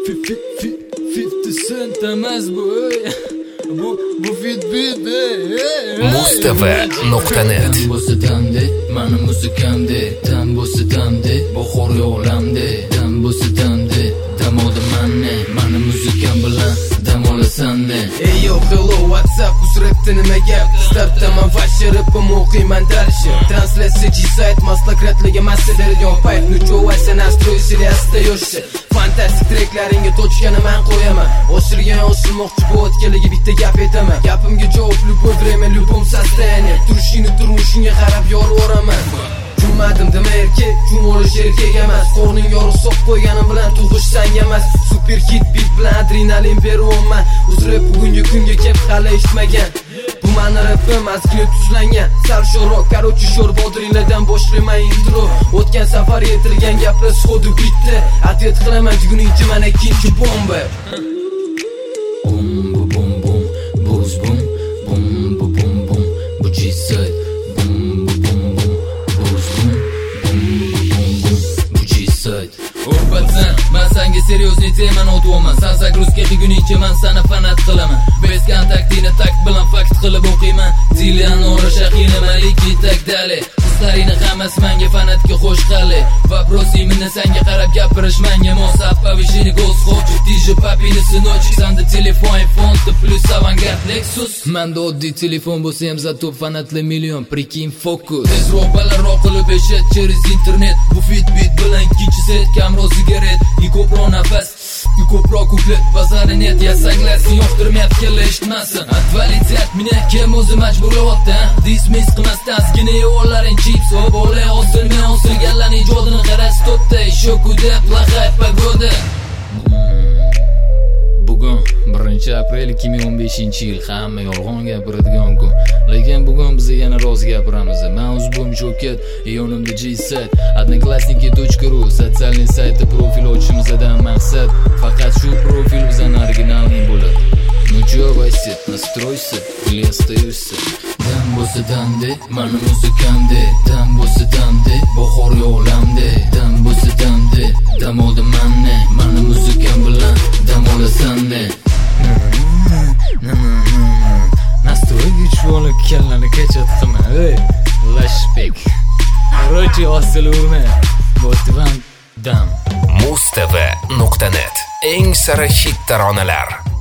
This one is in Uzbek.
50 Cent emas bu Fitbit Mustava.net bo'lsa damde, mani musikamde, dam bo'lsa damde, bahor yog'lamde, dam bo'lsa damde, dam oldim mani muzikam bilan dam olasan-de. Ey yo, hello, WhatsApp, usrabdi nima gap? Startaman fashiribim o'qiyman darshi. Translyatsiya G-sayt, maslahatligi masalalar paytni cho'vasa nastroy seriyasida yo'shi. Fantastik treklaringga tochkani men qo'yaman. Oshirgan oshirmoqchi bu o'tganligi bitta gap aytaman. Gapimga javob любое время, любом состоянии. Turishingga qarab yoraman. Jummadim dema erkak, jum olish erkak emas. Qorning yorug' so'q qo'yganim bilan tug'ish sanga emas. Super hit beat bilan adrenalin beryapman. Uzrab bugungi kunga kelib hali eshitmagan. Bu mani rapim azgina tuzlangan. Sal sho'roq, короче, sho'r bodringlardan boshlayman intro. O'tgan safar yetilgan gaplar sodi bitdi. Atvet qilaman buguningchi mana ikkinchi bomba. Bum bum bum, buz bum, bum bum bum, bu G-sayt. Men senga seriozniy temani o'tyapman. San zagruzka qilgunicha men seni fanat qilaman. Bez kontaktini tak bilan fakt qilib o'qiyman. Zilianora Shahina Malik tak dali. Qizlarini hammasi menga fanatga qo'shqali. Вопрос именно senga qarab gapirish menga mos. Повышение голос хочет, ты же папины сыночек. Sanda telefon iPhone plus avangard Lexus. Menda oddiy telefon bo'lsa ham zato fanatli million. Прикинь, fokus. Tezroq balandroq qilib eshat через internet. Bu Fitbit bilan ikkinchi set kamroq sigaret. Ko'proq nafas, ko'proq kuklet. Bazari net yasanglarsin, yoqtirmayapti kella eshitmasin. Atvalit meni kim o'zi majburiyotda. Dismiss qilmasdan azgina yo'llaring chips va bo'lay osilmay osilganlarning ijodini qarasi to'pda. Shokuda плохая погода. Bugun 1-aprel 2015-yil, hamma yolg'on gapiradigan kun. Lekin bugun biz yana rost gapiramiz. Men o'zim Joket, yonimda G-sayt, odnoklassniki.ru sotsial sayti profil ochishimizdan maqsad faqat shu profil bizdan originalning bo'ladi. Ну чё, Вася, настройся, или остаешься? Dam bo'lsa damde, mani musikamde, dam bo'lsa damde, bahor yog'lamde, dam bo'lsa damde, dam oldim mani muzikam bilan dam olasan-de. Nastroyga tushib olib kallani kachat qilma, ey lashbek. Короче, osilurma. Bo'tvan dam. Mustava.net eng sara hit taronalar.